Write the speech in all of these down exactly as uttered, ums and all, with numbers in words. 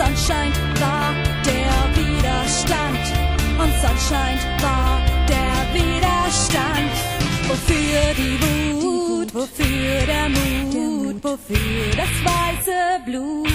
Sonnenschein war der Widerstand. Und Sonnenschein war der Widerstand. Wofür die Wut, wofür der Mut, wofür das weiße Blut.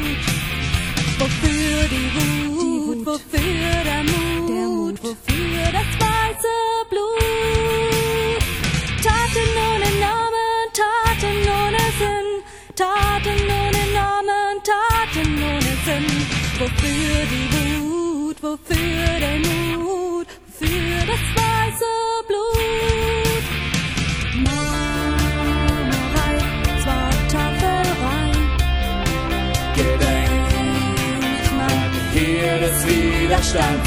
Wofür die Wut, wofür der Mut, wofür das weiße Blut. Taten ohne Namen, Taten ohne Sinn, Taten ohne Namen, Taten ohne Sinn. Wofür die Wut, wofür der Mut, wofür das weiße Blut. Marmorei, zwar Tafelrei, gedenkt man hier des Widerstands.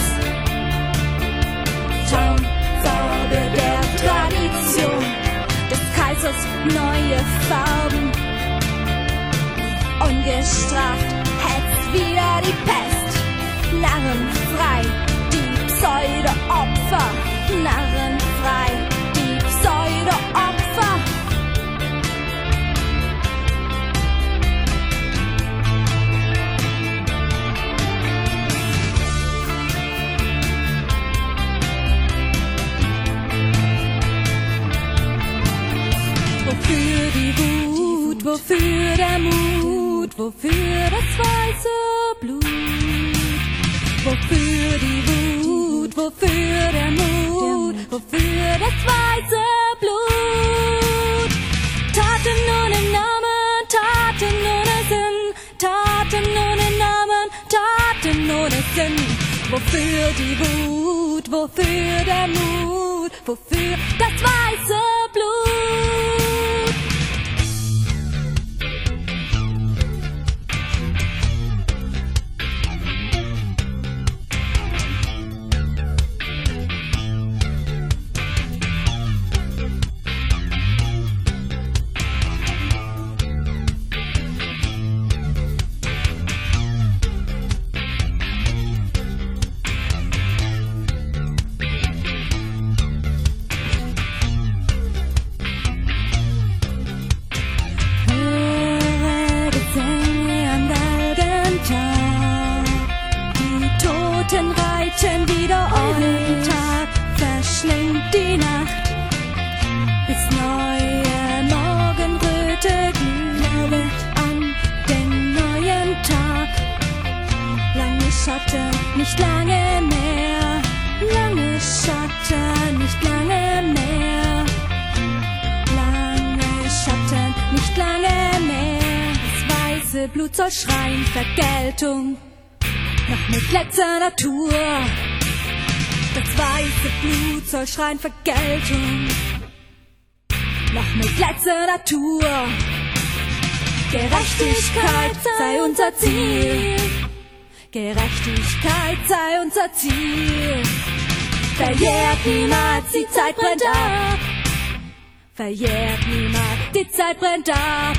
Tarnfarbe der Tradition, des Kaisers neue Farben. Ungestraft hetzt wieder die Pest. Narrenfrei, die Pseudo-Opfer. Narrenfrei, die Pseudo-Opfer. Wofür die Wut, wofür der Mut, wofür das weiße Blut. Wofür die Wut, wofür der Mut, wofür das weiße Blut. Taten ohne Namen, Taten ohne Sinn, Taten ohne Namen, Taten ohne Sinn. Wofür die Wut, wofür der Mut, wofür das weiße Blut. Reiten wieder euren Tag, verschlingt die Nacht, bis neue Morgenröte glüht an den neuen Tag. Lange Schatten, nicht lange mehr, lange Schatten, nicht lange mehr, lange Schatten, nicht lange mehr. Das weiße Blut soll schreien, Vergeltung. Noch mit letzter Natur. Das weiße Blut soll schreien Vergeltung. Noch mit letzter Natur. Gerechtigkeit sei unser Ziel. Gerechtigkeit sei unser Ziel. Verjährt niemals, die Zeit brennt ab. Verjährt niemals, die Zeit brennt ab.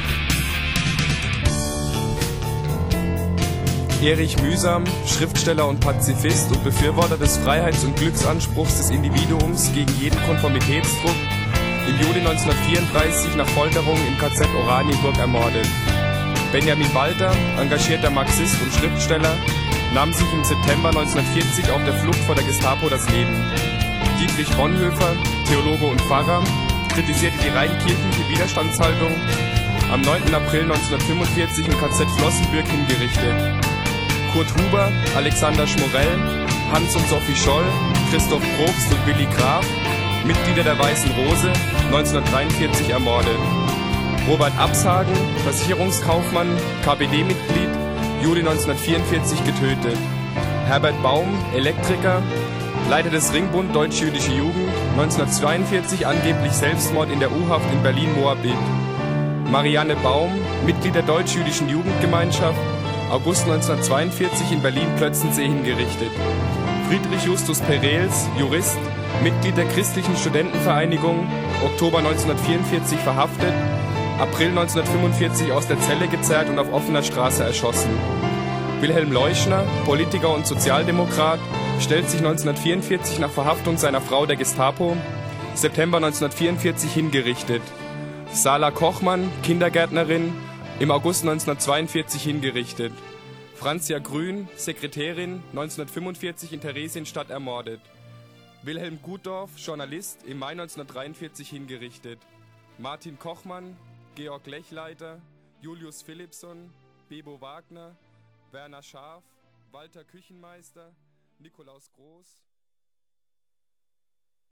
Erich Mühsam, Schriftsteller und Pazifist und Befürworter des Freiheits- und Glücksanspruchs des Individuums gegen jeden Konformitätsdruck, im Juli neunzehnhundertvierunddreißig nach Folterung im K Z Oranienburg ermordet. Benjamin Walter, engagierter Marxist und Schriftsteller, nahm sich im September neunzehnhundertvierzig auf der Flucht vor der Gestapo das Leben. Dietrich Bonhoeffer, Theologe und Pfarrer, kritisierte die rein kirchliche Widerstandshaltung, am neunten April neunzehnhundertfünfundvierzig im K Z Flossenbürg hingerichtet. Kurt Huber, Alexander Schmorell, Hans und Sophie Scholl, Christoph Probst und Willi Graf, Mitglieder der Weißen Rose, neunzehnhundertdreiundvierzig ermordet. Robert Abshagen, Versicherungskaufmann, K P D-Mitglied, Juli neunzehnhundertvierundvierzig getötet. Herbert Baum, Elektriker, Leiter des Ringbund Deutsch-Jüdische Jugend, neunzehnhundertzweiundvierzig angeblich Selbstmord in der U-Haft in Berlin-Moabit. Marianne Baum, Mitglied der Deutsch-Jüdischen Jugendgemeinschaft, August neunzehnhundertzweiundvierzig in Berlin-Plötzensee hingerichtet. Friedrich Justus Perels, Jurist, Mitglied der Christlichen Studentenvereinigung, Oktober neunzehnhundertvierundvierzig verhaftet, April neunzehnhundertfünfundvierzig aus der Zelle gezerrt und auf offener Straße erschossen. Wilhelm Leuschner, Politiker und Sozialdemokrat, stellt sich neunzehnhundertvierundvierzig nach Verhaftung seiner Frau der Gestapo, September neunzehnhundertvierundvierzig hingerichtet. Sala Kochmann, Kindergärtnerin, im August neunzehnhundertzweiundvierzig hingerichtet. Franzia Grün, Sekretärin, neunzehnhundertfünfundvierzig in Theresienstadt ermordet. Wilhelm Gutdorf, Journalist, im Mai neunzehnhundertdreiundvierzig hingerichtet. Martin Kochmann, Georg Lechleiter, Julius Philippson, Bebo Wagner, Werner Scharf, Walter Küchenmeister, Nikolaus Groß,